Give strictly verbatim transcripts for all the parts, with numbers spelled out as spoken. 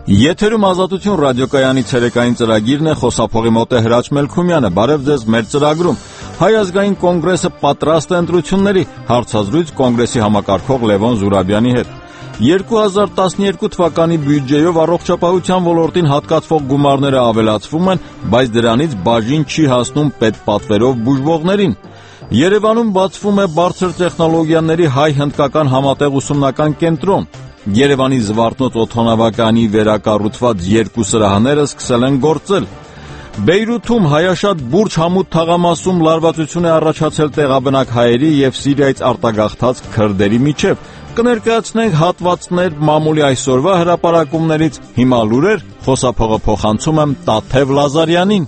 Եթերում Ազատություն ռադիոկայանի ցերեկային ծրագիրն է, խոսափողի մոտ է Հրաչ Մելքումյանը։ Բարև ձեզ մեր ծրագրում։ Հայ ազգային կոնգրեսը պատրաստ է ընտրությունների, հարցազրույց կոնգրեսի համակարգող Լևոն Զուրաբյանի հետ։ երկու հազար տասներկու թվականի բյուջեով առողջապահության ոլորտին հատկացվող գումարները ավելացվում են, բայց դրանից բաժին չի հասնում պետպատվերով բուժվողներին։ Երևանում բացվում է բարձր տեխնոլոգիաների հայ-հնդկական համատեղ ուսումնական կենտրոն։ Երևանի Զվարթնոց օդանավականի վերակառուցված երկու սրահները սկսել են գործել։ Բեյրութում հայաշատ Բուրջ Համուդ թաղամասում լարվածություն է առաջացել տեղաբնակ հայերի եւ Սիրիայից արտագաղթած քրդերի միջև։ Կներկայացնենք հատվածներ մամուլի այսօրվա հրապարակումներից։ Հիմա լուրեր, խոսափողը փոխանցում եմ Տաթև Լազարյանին։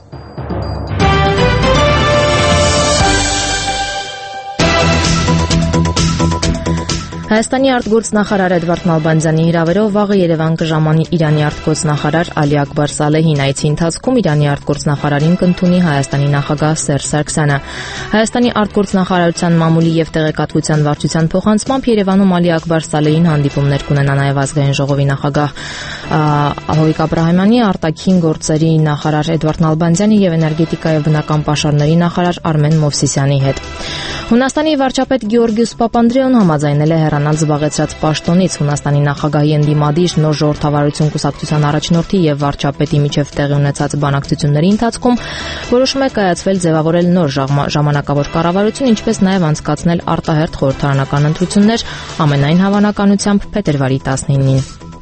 Հայաստանի արտգործնախարար Էդվարդ Նալբանդյանի հրավերով վաղը Երևան կժամանի Իրանի արտգործնախարար Ալի Աքբար Սալեհին։ Այցի ընթացքում Իրանի արտգործնախարարին կընդունի Հայաստանի նախագահ Սերժ Սարգսյանը։ Հայաստանի արտգործնախարարության մամուլի եւ տեղեկատվության վարչության փոխանցմամբ Երևանում Ալի Աքբար Սալեհին հանդիպումներ կունենա նաեւ ազգային ժողովի նախագահ Հովիկ Աբրահամյանի, արտաքին գործերի նախարար Էդվարդ Նալբանդյանի եւ էներգետիկա եւ բնական պաշարների նախարար Արմեն Մովսիսյանի հետ։ Հունաստանի վարչապետ Գեորգիոս Պապանդրեոն համաձայնել է հեռանալ զբաղեցրած պաշտոնից։ Հունաստանի նախագահի ընդդիմադիր նոր ժողովրդավարություն կուսակցության առաջնորդի եւ վարչապետի միջև տեղի ունեցած բանակցությունների ընթացքում որոշում է կայացվել ձևավորել նոր ժամանակավոր կառավարություն, ինչպես նաեւ անցկացնել արտահերթ խորհրդարանական ընտրություններ, ամենայն հավանականությամբ փետրվարի տասնինին։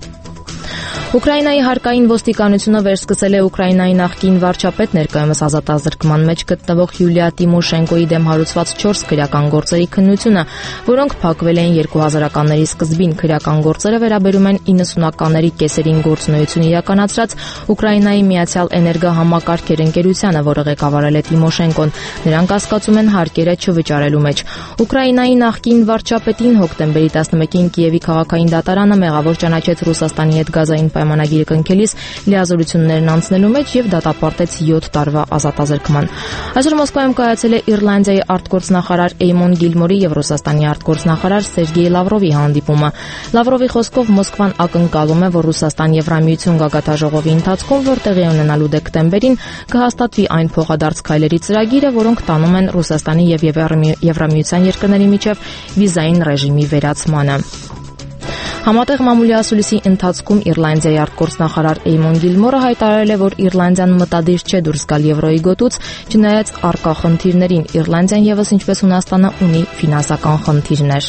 Ուկրաինայի հարկային ոստիկանությունը վերսկսել է Ուկրաինայի նախկին վարչապետ, ներկայումս ազատազրկման մեջ գտնվող Յուլիա Տիմոշենկոյի դեմ հարուցված չորս քրեական գործերի քննությունը, որոնք փակվել էին երկու հազարականների սկզբին։ Քրեական գործերը վերաբերում են իննսունականների կեսերին գործունեություն իրականացրած Ուկրաինայի Միացյալ էներգահամակարգեր ընկերությանը, որը ղեկավարել է Տիմոշենկոն։ Նրանք հասկացում են հարկերը չվճարելու մեջ։ Ուկրաինայի նախկին վարչապետին հոկտեմբերի տասնմեկին Կիևի քաղաքային դատարանը մեղավոր ճանաչեց Ռուսաստանի հետ գազային պայմանագիրը կնքելիս լիազորություններն անցնելու մեջ եւ դատապարտեց յոթ տարվա ազատազրկման։ Այսօր Մոսկվայում կայացել է Իռլանդիայի արտգործնախարար Էյմոն Գիլմորի եւ Ռուսաստանի արտգործնախարար Սերգեյ Լավրովի հանդիպումը։ Լավրովի խոսքով Մոսկվան ակնկալում է, որ Ռուսաստան-Եվրամիություն գագաթաժողովի ընթացքում, որ տեղի ունենալու դեկտեմբերին, կհաստատվի այն փոխադարձ քայլերի ծրագիրը, որոնք տանում են Ռուսաստանի եւ Եվրամիության երկրների միջև վիզային ռեժիմի վերացմանը։ Համատեղ մամուլի ասուլիսի ընթացքում Իռլանդիայի արտգործնախարար Էյմոն Գիլմորը հայտարարել է, որ Իռլանդիան մտադիր չէ դուրս գալ եվրոյի գոտուց, չնայած առկա խնդիրներին։ Իռլանդիան եւս ինչպես Հունաստանը ունի ֆինանսական խնդիրներ։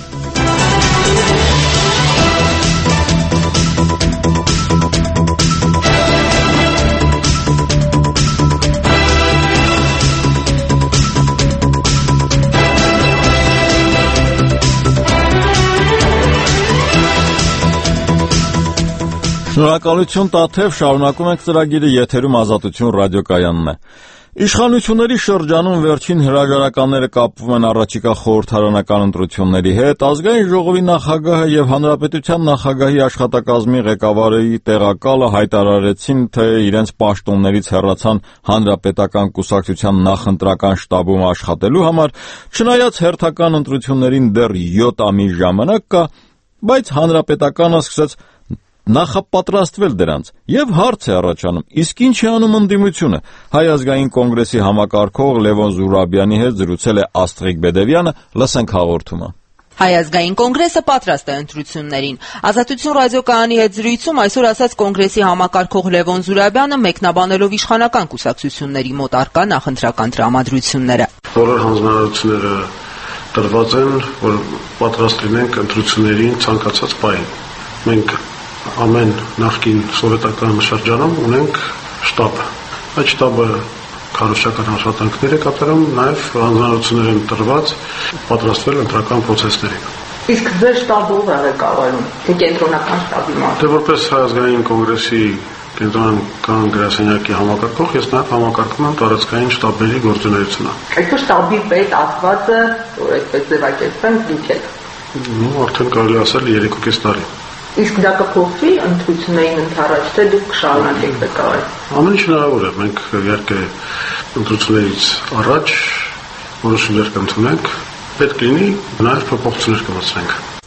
Շնորհակալություն Տաթև, շարունակում ենք ծրագիրը, եթերում Ազատություն ռադիոկայանն է։ Իշխանությունների շրջանում վերջին հրաժարականները կապվում են առաջիկա խորհրդարանական ընտրությունների հետ։ Ազգային ժողովի նախագահը եւ հանրապետության նախագահի աշխատակազմի ղեկավարի տեղակալը հայտարարեցին, թե իրենց պաշտոններից հեռացան հանրապետական կուսակցության նախընտրական շտաբում աշխատելու համար, չնայած հերթական ընտրություններին դեռ յոթ ամիս ժամանակ կա, բայց հանրապետականը սկսեց նախապատրաստվել դրանց եւ հարց է առաջանում, իսկ ինչ է անում ընդդիմությունը։ Հայ ազգային կոնգրեսի համակարգող Լևոն Զուրաբյանի հետ զրուցել է Աստղիկ Բեդևյանը, լսենք հաղորդումը։ Հայ ազգային կոնգրեսը պատրաստ է ընտրություններին։ Ազատություն ռադիոկայանի հետ զրույցում այսօր ասաց կոնգրեսի համակարգող Լևոն Զուրաբյանը, մեկնաբանելով իշխանական կուսակցությունների մոտ առկա նախընտրական տրամադրությունները։ Բոլոր հանձնարարությունները տրված են, որ պատրաստ լինենք ընտրություններին ցանկացած պահին։ Մենք ամեն նախկին սովետական շրջանում ունենք շտաբ։ Այդ շտաբը քարոզչական աշխատանքներ է կատարում, նաև հանձնարարություններ են տրված պատրաստվել ընտրական process-ներին։ Իսկ ձեր շտաբը ով է ղեկավարում, թե կենտրոնական շտաբի մաս։ Դե որպես Հայ ազգային կոնգրեսի կենտրոնական գրասենյակի համակարգող, ես նաև համակարգում եմ տարածքային շտաբերի գործունեությունը։ Այսօր շտաբի պետ ասվածը, որ այսպես ձևակերպենք, դուք եք։ Նու արդեն կարելի ասել երեք ու կես տարի։ Իսկ դա կփոխվի ընտրություններին ընթരാճ, թե դուք կշարունակեք ղեկավարել։ Ամեն ինչ հնարավոր է, մենք իհարկե ընտրություններից առաջ որոշումներ կընդունենք, պետք լինի նաև փոփոխություններ կմտցնենք։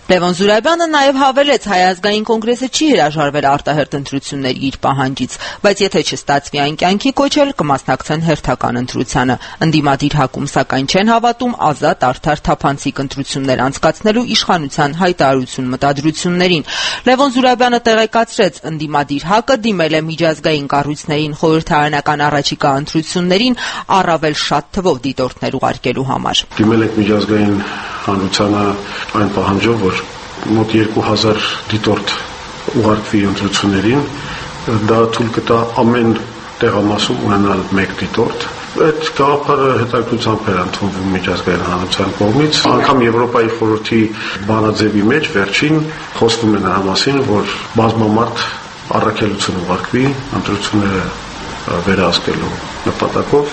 Լևոն Զուրաբյանը նաև հավելեց, Հայ ազգային կոնգրեսը չի հրաժարվել արտահերթ ընտրությունների իր պահանջից, բայց եթե չստացվի այն կյանքի կոչել, կմասնակցեն հերթական ընտրությանը։ Ընդդիմադիր ՀԱԿ-ում սակայն չեն հավատում ազատ, արդար, թափանցիկ ընտրություններ անցկացնելու իշխանության հայտարարություն մտադրություններին։ Լևոն Զուրաբյանը տեղեկացրեց, ընդդիմադիր ՀԱԿ-ը դիմել է միջազգային կառույցներին խորհրդարանական առաջիկա ընտրություններին առավել շատ թվով դիտորդներ ուղարկելու համար։ Դիմել եք միջազգային հանրությանը այն պահանջով, որ մոտ երկու հազար դիտորդ ուղարկվի ընտրություններին, դա թույլ կտա ամեն տեղամասում ունենալ մեկ դիտորդ։ Այդ գաղափարը հետաքրքրությամբ էր ընդունվում միջազգային հանրության կողմից։ Անգամ Եվրոպայի խորհրդի բանաձևի մեջ վերջին խոսվում է նրա մասին, որ բազմամարդ առաքելություն ուղարկվի ընտրությունները վերահսկելու նպատակով։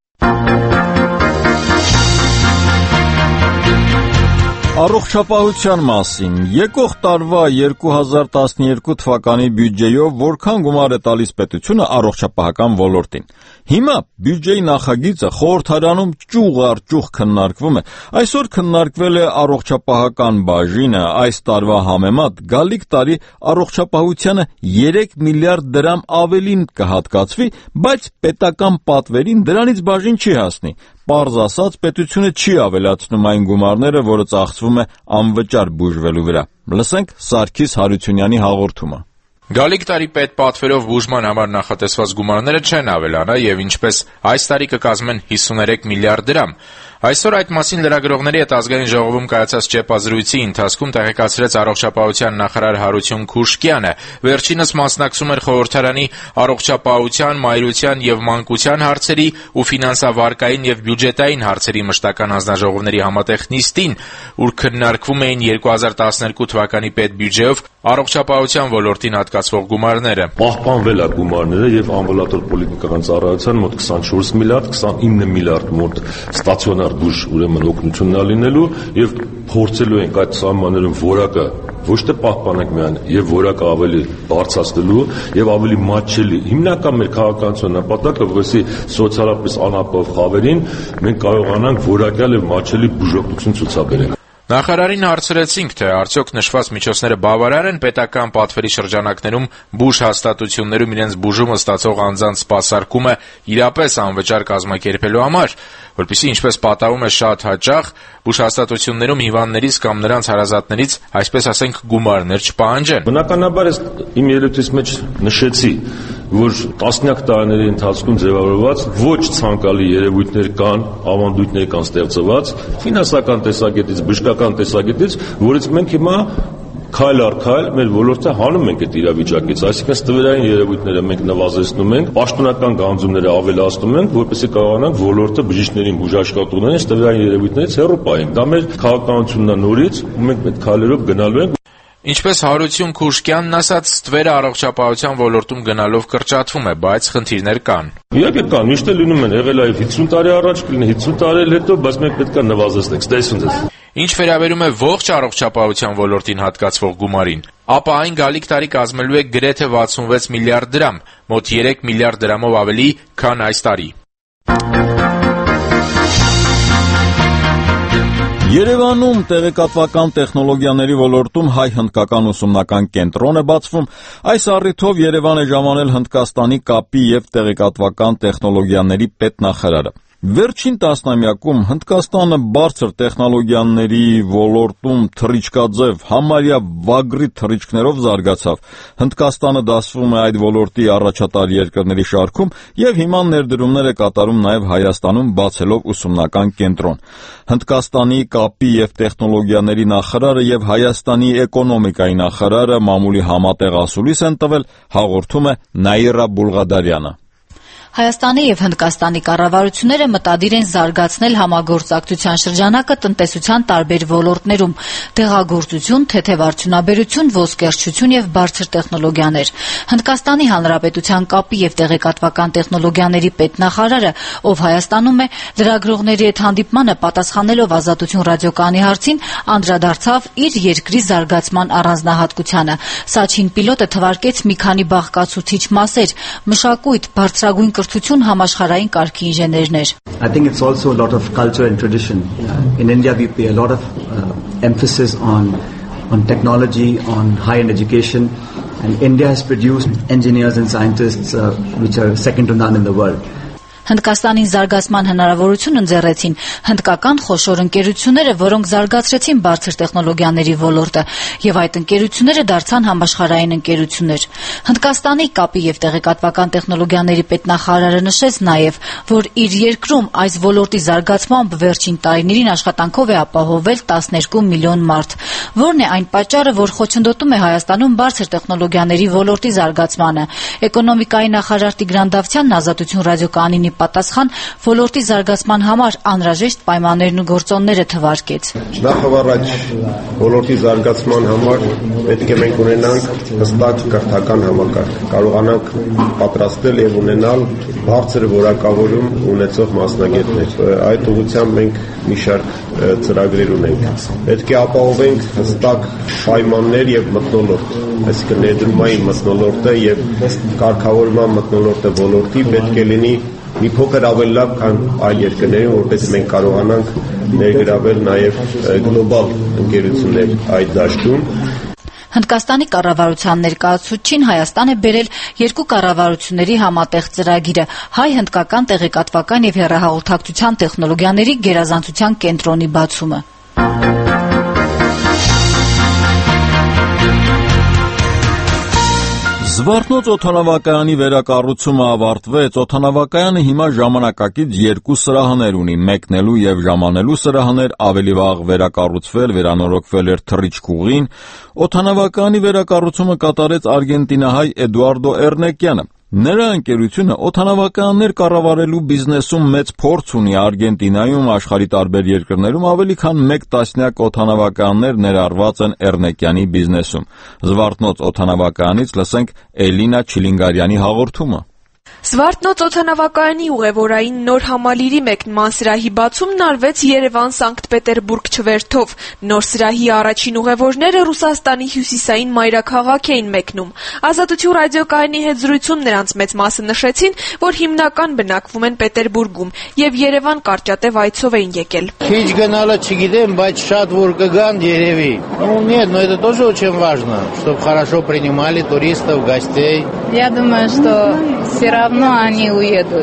Առողջապահության մասին եկող տարվա երկու հազար տասներկու թվականի բյուջեով որքան գումար է տալիս պետությունը առողջապահական ոլորտին։ Հիմա բյուջեի նախագիծը խորհրդարանում ճյուղ առ ճյուղ քննարկվում է։ Այսօր քննարկվել է առողջապահական բաժինը, այս տարվա համեմատ գալիք տարի առողջապահությանը երեք միլիարդ դրամ ավելին կհատկացվի, բայց պետական պատվերին դրանից բաժին չի հասնի։ Պարզ ասած, պետությունը չի ավելացնում այն գումարները, որը ծախսվում է անվճար բուժվելու վրա։ Լսենք Սարգիս Հարությունյանի հաղորդումը։ Գալիք տարի պետպատվերով բուժման համար նախատեսված գումարները չեն ավելանա եւ ինչպես այս տարի կկազմեն հիսուներեք միլիարդ դրամ։ Այսօր այդ մասին լրագրողների հետ ազգային ժողովում կայացած ճեպազրույցի ընթացքում տեղեկացրեց առողջապահության նախարար Հարություն Քուշկյանը։ Վերջինս մասնակցում էր խորհրդարանի առողջապահության, մայրության եւ մանկության հարցերի ու ֆինանսավարկային եւ բյուջետային հարցերի մշտական հանձնաժողովների համատեղ նիստին, ուր քննարկվում էին երկու հազար տասներկու թվականի պետբյուջեով առողջապահության ոլորտին հատկացվող գումարները։ Պահպանվել է գումարները եւ ամբուլատոր պոլիկլինիկական ծառայության մոտ քսանչորս միլիարդ, քսանինը միլիարդ մոտ ստացիոնար բուժ ուրեմն օգնությունն ալինելու եւ փորձելու ենք այդ սահմաններում որակը ոչ թե պահպանենք միայն եւ որակը ավելի բարձրացնելու եւ ավելի մատչելի։ Հիմնական մեր քաղաքականության նպատակը, որովհետեւ սոցիալապես անապահով խավերին մենք կարողանանք որակյալ եւ մատչելի բուժօգնություն ցուցաբերել։ Նախարարին հարցրեցինք, թե արդյոք նշված միջոցները բավարար են պետական պատվերի շրջանակներում բուժ հաստատություններում իրենց բուժումը ստացող անձանց սպասարկումը իրապես անվճար կազմակերպելու համար, որպեսզի ինչպես պատահում է շատ հաճախ բուժ հաստատություններում հիվանդներից կամ նրանց հարազատներից, այսպես ասենք, գումարներ չպահանջեն։ Բնականաբար ես իմ ելույթից մեջ նշեցի, որ տասնյակ տարիների ընթացքում ձևավորված ոչ ցանկալի երևույթներ կան, ավանդույթներ կան ստեղծված ֆինանսական տեսակետից, բժշկական տեսակետից, որից մենք հիմա քայլ առ քայլ մեր ոլորտը հանում ենք այդ իրավիճակից, այսինքն ստվերային երևույթները մենք նվազեցնում ենք, պաշտոնական գանձումները ավելացնում ենք, որպեսզի կարողանանք ոլորտը բժիշկներին, բուժաշխատողներին ստվերային երևույթներից հեռու պահենք։ Դա մեր քաղաքականությունն է նորից, ու մենք այդ քայլերով գնալու ենք։ Ինչպես Հարություն Քուշկյանն ասաց, ստվերը առողջապահության ոլորտում գնալով կրճատվում է, բայց խնդիրներ կան։ Իհարկե կան, միշտ էլ լինում են, եղել է հիսուն տարի առաջ, կլինի հիսուն տարի հետո, բայց մենք պետք է նվազեցնենք, ստեսուն դες։ Ինչ վերաբերում է ողջ առողջապահության ոլորտին հատկացվող գումարին, ապա այն գալիք տարի կազմելու է գրեթե վաթսունվեց միլիարդ դրամ, մոտ երեք միլիարդ դրամով ավելի, քան այս տարի։ Երևանում տեղեկատվական տեխնոլոգիաների ոլորտում հայ-հնդկական ուսումնական կենտրոն է բացվում։ Այս առիթով Երևան է ժամանել Հնդկաստանի կապի եւ տեղեկատվական տեխնոլոգիաների պետնախարարը։ Վերջին տասնամյակում Հնդկաստանը բարձր տեխնոլոգիաների ոլորտում թռիչքաձև համարյա վագրի թռիչքներով զարգացավ։ Հնդկաստանը դասվում է այդ ոլորտի առաջատար երկրների շարքում եւ հիմա ներդրումներ է կատարում նաեւ Հայաստանում բացելով ուսումնական կենտրոն։ Հնդկաստանի կապի եւ տեխնոլոգիաների նախարարը եւ Հայաստանի էկոնոմիկայի նախարարը մամուլի համատեղ ասուլիս են տվել, հաղորդում է Նաիրա Բուլղադարյանը։ Հայաստանի եւ Հնդկաստանի կառավարությունները մտադիր են զարգացնել համագործակցության շրջանակը տնտեսության տարբեր ոլորտներում՝ դեղագործություն, թեթև արդյունաբերություն, ոսկերչություն եւ բարձր տեխնոլոգիաներ։ Հնդկաստանի Հանրապետության կապի եւ տեղեկատվական տեխնոլոգիաների պետնախարարը, ով Հայաստանում է, լրագրողների հետ հանդիպմանը պատասխանելով Ազատություն ռադիոկայանի հարցին, անդրադարձավ իր երկրի զարգացման առանձնահատկությանը։ Սաչին պիլոտը թվարկեց մի քանի բաղկացուցիչ մասեր՝ մշակույթ, բարձրագույն համաշխարհային կարգի ինժեներներ։ I think it's also a lot of culture and tradition. Uh, in India we pay a lot of uh, emphasis on on technology, on high-end education, and India has produced engineers and scientists uh, which are second to none in the world. Հնդկաստանին զարգացման հնարավորություն ընձեռեցին հնդկական խոշոր ընկերությունները, որոնք զարգացրեցին բարձր տեխնոլոգիաների ոլորտը, եւ այդ ընկերությունները դարձան համաշխարհային ընկերություններ։ Հնդկաստանի կապի եւ տեղեկատվական տեխնոլոգիաների պետնախարարը նշեց նաեւ, որ իր երկրում այս ոլորտի զարգացմամբ վերջին տարիներին աշխատանքով է ապահովել տասներկու միլիոն մարդ, որն է այն պատճառը, որ խոչընդոտում է Հայաստանում բարձր տեխնոլոգիաների ոլորտի զարգացմանը։ Էկոնոմիկայի նախարար Տիգրան Դավթյանն Ազատություն ռադիոկայանին պատասխան ոլորտի զարգացման համար անհրաժեշտ պայմաններն ու գործոնները թվարկեց։ Նախավարաջ ոլորտի զարգացման համար պետք է մենք ունենանք հստակ կրթական համակարգ, կարողանանք պատրաստել եւ ունենալ բարձր որակավորում ունեցող մասնագետներ։ Այդ ուղղությամբ մենք մի շարք ծրագրեր ունենք։ Պետք է ապահովենք հստակ պայմաններ եւ մթնոլորտ, այսինքն ներդրումային մթնոլորտը եւ կարգավորման մթնոլորտը ոլորտի պետք է լինի մի փոքր ավելի լավ, քան այլ երկրներում, որպեսզի մենք կարողանանք ներգրավել նաև գլոբալ ընկերություններ այդ դաշտում։ Հնդկաստանի կառավարության ներկայացուցչին Հայաստան է բերել երկու կառավարությունների համատեղ ծրագիրը՝ հայ-հնդկական տեղեկատվական եւ հեռահաղորդակցության տեխնոլոգիաների գերազանցության կենտրոնի բացումը։ Զվարթնոց օդանավակայանի վերակառուցումը ավարտվեց։ Օդանավակայանը հիմա ժամանակակից երկու սրահներ ունի, մեկնելու եւ ժամանելու սրահներ, ավելի վաղ վերակառուցվել, վերանորոգվել էր թռիչքուղին։ Օդանավակայանի վերակառուցումը կատարեց արգենտինահայ Էդուարդո Էրնեկյանը։ Նրա ընկերությունը օդանավակայաններ կառավարելու բիզնեսում մեծ փորձ ունի Արգենտինայում, աշխարհի տարբեր երկրներում ավելի քան մեկ տասնյակ օդանավակայաններ ներառված են Էրնեկյանի բիզնեսում։ Զվարթնոց օդանավակայանից լսենք Էլինա Չիլինգարյանի հաղորդումը։ Զվարթնոց օդանավակայանի ուղևորային նոր համալիրի մեկնման սրահի բացումն արվեց Երևան-Սանկտ Պետերբուրգ չվերթով։ Նոր սրահի առաջին ուղևորները Ռուսաստանի հյուսիսային մայրաքաղաք էին մեկնում։ Ազատություն ռադիոկայանի հետ զրույցում նրանց մեծ մասը նշեցին, որ հիմնական բնակվում են Պետերբուրգում եւ Երևան կարճատև այցով էին եկել։ Քիչ գնալը չգիտեմ, բայց շատ որ կգան երևի։ Ну нет, но это тоже очень важно, чтобы хорошо принимали туристов, гостей. Я думаю, что все равно они уедут.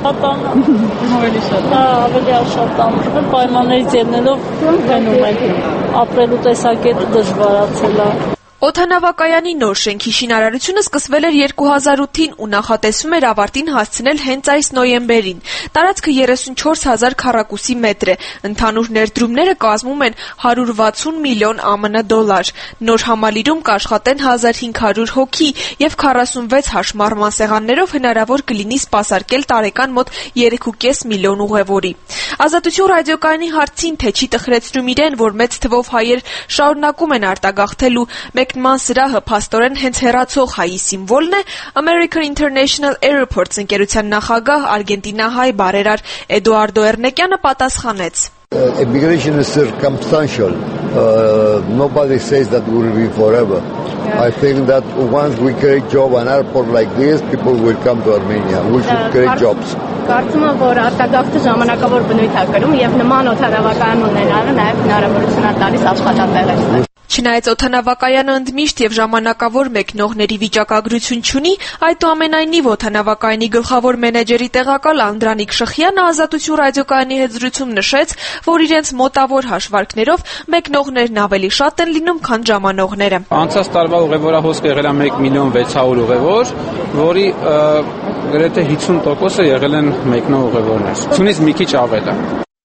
Օդանավակայանի նոր շենքի շինարարությունը սկսվել էր երկու հազար ութին ու նախատեսվում էր ավարտին հասցնել հենց այս նոյեմբերին։ Տարածքը երեսունչորս հազար քառակուսի մետր է։ Ընդհանուր ներդրումները կազմում են հարյուր վաթսուն միլիոն ԱՄՆ դոլար։ Նոր համալիրում կաշխատեն հազար հինգ հարյուր հոգի եւ քառասունվեց հաշմարման սեղաններով հնարավոր կլինի սպասարկել տարեկան մոտ երեք ու կես միլիոն ուղևորի։ Ազատություն ռադիոկայանի հարցին, թե չի տխրեցնում իրեն, որ մեծ թվով հայեր շարունակում են արտագաղթելու մեկնման սրահը փաստորեն հենց հեռացող հայի սիմվոլն է, American International Airports ընկերության նախագահ արգենտինահայ բարերար Էդուարդո Էրնեկյանը պատասխանեց. Immigration is circumstantial. Uh, nobody says that will be forever. Yeah. I think that once we create job an airport like this, people will come to Armenia. We should create jobs. Կարծում եմ, որ արտագաղթը ժամանակավոր բնույթ է կրում եւ նման օդանավակայան ունենալը նաեւ հնարավորություն է տալիս աշխատատեղեր։ Չնայած օդանավակայանը ընդմիշտ եւ ժամանակավոր մեկնողների վիճակագրություն չունի, այդուամենայնիվ օդանավակայանի գլխավոր մենեջերի տեղակալ Անդրանիկ Շխյանը Ազատություն ռադիոկայանի հետ զրույցում նշեց, որ իրենց մոտավոր հաշվարկներով մեկնողներն ավելի շատ են լինում, քան ժամանողները։ Անցած տարվա ուղևորահոսքը եղել է մեկ միլիոն վեց հարյուր ուղևոր, որի գրեթե հիսուն տոկոսը եղել են մեկնող ուղևորներ։ Ցունից մի քիչ ավել է։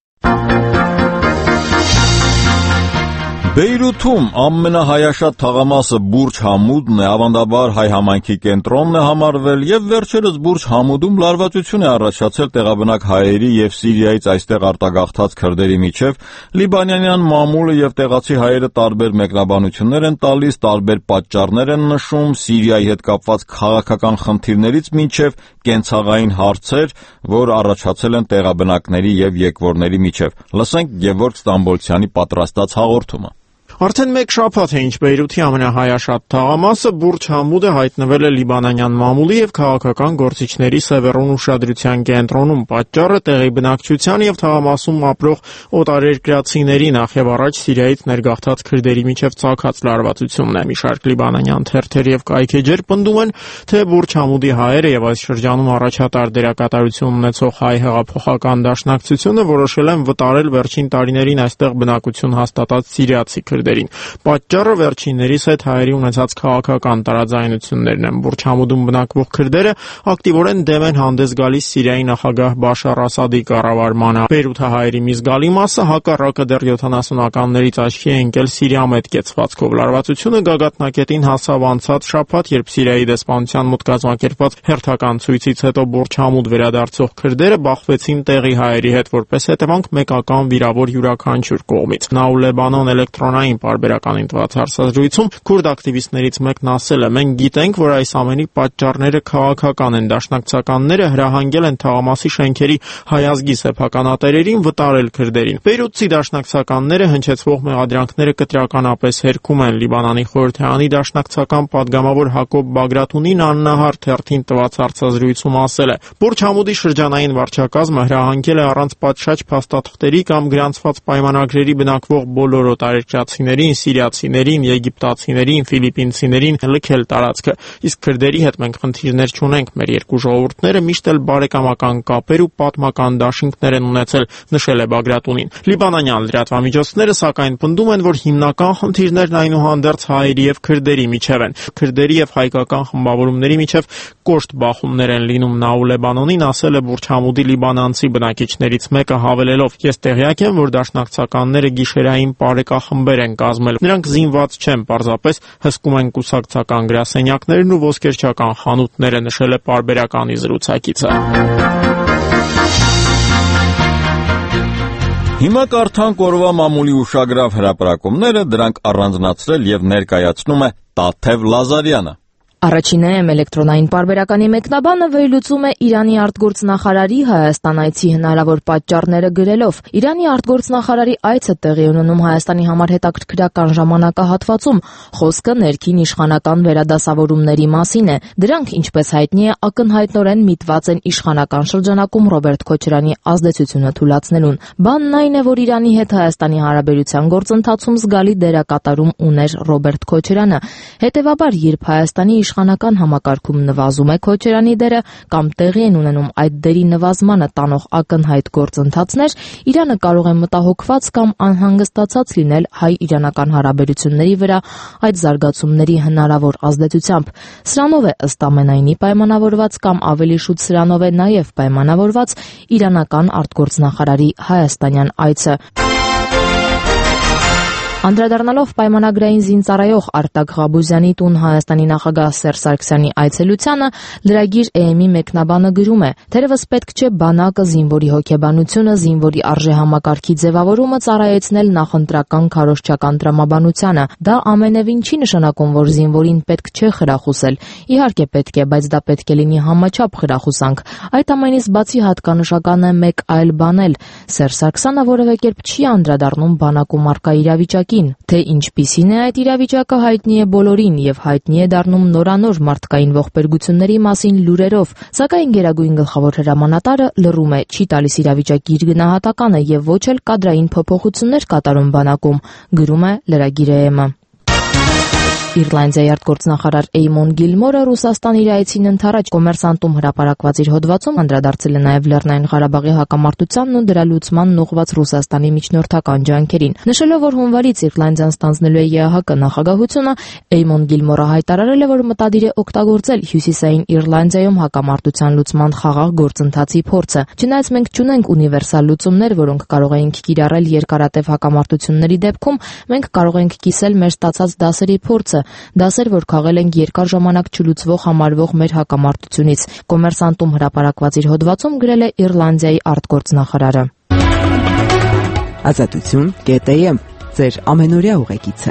Բեյրութում ամենահայաշատ թաղամասը Բուրջ Համուդն է, ավանդաբար հայ համայնքի կենտրոնն է համարվել եւ վերջերս Բուրջ Համուդում լարվածություն է առաջացել տեղաբնակ հայերի եւ Սիրիայից այստեղ արտագաղթած քրդերի միջև։ Լիբանանյան մամուլը եւ տեղացի հայերը տարբեր մեկնաբանություններ են տալիս, տարբեր պատճառներ են նշում, Սիրիայի հետ կապված քաղաքական խնդիրներից մինչև կենցաղային հարցեր, որ առաջացել են տեղաբնակների եւ եկվորների միջև։ Լսենք Գևորգ Ստամբոլցյանի պատրաստած հաղորդումը։ Արդեն մեկ շաբաթ է ինչ Բեյրութի ամենահայաշատ թաղամասը Բուրջ Համուդը հայտնվել է լիբանանյան մամուլի եւ քաղաքական գործիչների սևեռուն ուշադրության կենտրոնում։ Պատճառը տեղի բնակչության եւ թաղամասում ապրող օտարերկրացիների նախ եւ առաջ Սիրիայից ներգաղթած քրդերի միջև ցակած լարվածությունն է։ Մի շարք լիբանանյան թերթեր եւ կայքեջեր պնդում են, թե Բուրջ Համուդի հայերը եւ այս շրջանում առաջատար դերակատարություն ունեցող հայ հեղափոխական դաշնակցությունը որոշել են վտարել վերջին տարիներին այստեղ բնակություն հաստատած սիրիացի քրդերին։ Պատճառը վերջիններիս հետ հայերի ունեցած քաղաքական տարաձայնություններն են։ Բուրջ Համուդում բնակվող քրդերը ակտիվորեն դեմ են հանդես գալիս Սիրիայի նախագահ Բաշար Ասադի կառավարմանը։ Բեյրութահայերի մի զգալի մասը հակառակը դեռ յոթանասունականներից աչքի է ընկել Սիրիամետ կեցվածքով։ Լարվածությունը գագաթնակետին հասավ անցած շաբաթ, երբ Սիրիայի դեսպանության մոտ կազմակերպված հերթական ցույցից հետո Բուրջ Համուդ վերադարձող քրդերը բախվեցին տեղի հայերի հետ, որպես հետևանք մեկական վիրավոր յուրաքանչյուր կողմից։ Նաու Լեբանան էլեկտրոնային պարբերականին տված հարցազրույցում քուրդ ակտիվիստներից մեկն ասել է. «Մենք գիտենք, որ այս ամենի պատճառները քաղաքական են։ Դաշնակցականները հրահանգել են թաղամասի շենքերի հայազգի սեփականատերերին վտարել քրդերին։ Բեյրութի դաշնակցականները հնչեցվող մեղադրանքները կտրականապես հերքում են»։ Լիբանանի խորհրդարանի դաշնակցական падգամավոր Հակոբ Բագրատունին աննահար թերթին տված հարցազրույցում ասել է. «Բուրջ Համուդի շրջանային վարչակազմը հրահանգել է առանց պատշաճ փաստաթղթերի կամ գրանցված պայմանագրերի բնակվող բոլոր օտարերկրացիներին, սիրիացիներին, եգիպտացիներին, ֆիլիպինցիներին լքել տարածքը։ Իսկ քրդերի հետ մենք խնդիրներ չունենք։ Մեր երկու ժողովուրդները միշտ էլ բարեկամական կապեր ու պատմական դաշինքներ են ունեցել», նշել է Բագրատունին։ Լիբանանյան լրատվամիջոցները սակայն պնդում են, որ հիմնական խնդիրներն այնուհանդերձ հայերի եւ քրդերի միջև են։ Քրդերի եւ հայկական խմբավորումների միջև կոշտ բախումներ են լինում։ Նաու Լեբանանին ասել է Բուրջ Համուդի լիբանանցի բնակիչներից մեկը, հավելելով. «Ես տեղյակ եմ, որ դաշնակցականները գիշերային պարեկախմբեր են կազմել։ Նրանք զինված չեն, պարզապես հսկում են կուսակցական գրասենյակներն ու ոսկերչական խանութները», նշել է պարբերականի զրուցակիցը։ Հիմա կարդանք օրվա մամուլի ուշագրավ հրապարակումները, դրանք առանձնացրել եւ ներկայացնում է Տաթև Լազարյանը։ Առաջինը էլեկտրոնային պարբերականի մեկնաբանը վերլուծում է Իրանի արտգործնախարարի Հայաստան այցի հնարավոր պատճառները գրելով. Իրանի արտգործնախարարի այցը տեղի ունենում Հայաստանի համար հետաքրքրական ժամանակահատվածում, խոսքը ներքին իշխանական վերադասավորումների մասին է։ Դրանք, ինչպես հայտնի է, ակնհայտորեն միտված են իշխանական շրջանակում Ռոբերտ Քոչարյանի ազդեցությունը թուլացնելուն։ Բանն այն է, որ Իրանի հետ Հայաստանի հարաբերության գործընթացում զգալի դերակատարում ուներ Ռոբերտ Քոչարյանը։ Հետևաբար, երբ Հայաստանի իշխանական համակարգում նվազում է Քոչարյանի դերը կամ տեղի են ունենում այդ դերի նվազմանը տանող ակնհայտ գործընթացներ, Իրանը կարող է մտահոգված կամ անհանգստացած լինել հայ-իրանական հարաբերությունների վրա այդ զարգացումների հնարավոր ազդեցությամբ։ Սրանով է ըստ ամենայնի պայմանավորված կամ ավելի շուտ սրանով է նաև պայմանավորված իրանական արտգործնախարարի հայաստանյան այցը։ Անդրադառնալով պայմանագրային զինծառայող Արտակ Ղաբուզյանի տուն Հայաստանի նախագահ Սերժ Սարգսյանի այցելությանը, լրագիր Է.Էմ-ի մեկնաբանը գրում է. «Թերևս պետք չէ բանակը, զինվորի հոգեբանությունը, զինվորի արժեհամակարգի ձևավորումը ծառայեցնել նախընտրական քարոզչական տրամաբանությանը։ Դա ամենևին չի նշանակում, որ զինվորին պետք չէ խրախուսել։ Իհարկե պետք է, բայց դա պետք է լինի համաչափ խրախուսանք։ Այդ ամենից բացի հատկանշական է մեկ այլ բան էլ. Սերժ Սարգսյանը որևէ կերպ չի անդրադառնում բանակում առկա իրավիճակին։ Թե ինչպիսին է այդ իրավիճակը հայտնի է բոլորին եւ հայտնի է դառնում նորանոր մարդկային ողբերգությունների մասին լուրերով, սակայն Գերագույն գլխավոր հրամանատարը լռում է, չի տալիս իրավիճակի իր գնահատականը եւ ոչ էլ կադրային փոփոխություններ կատարում բանակում», գրում է լրագիր Է.Էմ-ը։ Իռլանդիայի արտգործնախարար Էյմոն Գիլմորը Ռուսաստան իր այցին ընթരാճ Կոմերսանտում հրապարակված իր հոդվածում անդրադարձել է նաև Լեռնային Ղարաբաղի հակամարտությանն ու դրա լուծմանն ուղղված Ռուսաստանի միջնորդական ջանքերին։ Նշելով, որ հունվարից Իռլանդիան ստանձնելու է ԵԱՀԿ նախագահությունը, Էյմոն Գիլմորը հայտարարել է, որ մտադիր է օգտագործել Հյուսիսային Իռլանդիայում հակամարտության լուծման խաղաղ գործընթացի փորձը։ Չնայած մենք չունենք ունիվերսալ լուծումներ, որոնք կարող էինք կիրառել երկարատև հակամարտությունների դեպքում, մենք կարող ենք կիսել մեր ստացած դասերի փորձը, դասեր, որ քաղել ենք երկար ժամանակ չլուծվող համարվող մեր հակամարտությունից։ Կոմերսանտում հրապարակված իր հոդվածում գրել է Իռլանդիայի արտգործնախարարը։ Ազատություն կետ է եմ, ձեր ամենօրյա ուղեկիցը։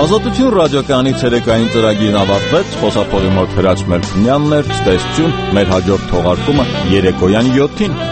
Ազատություն ռադիոկայանի ցերեկային ծրագիրն ավարտվեց, խոսափողի մոտ Հրաչ Մելքումյանն էր, ցտեսություն, մեր հաջորդ թողարկումը երեկոյան յոթին։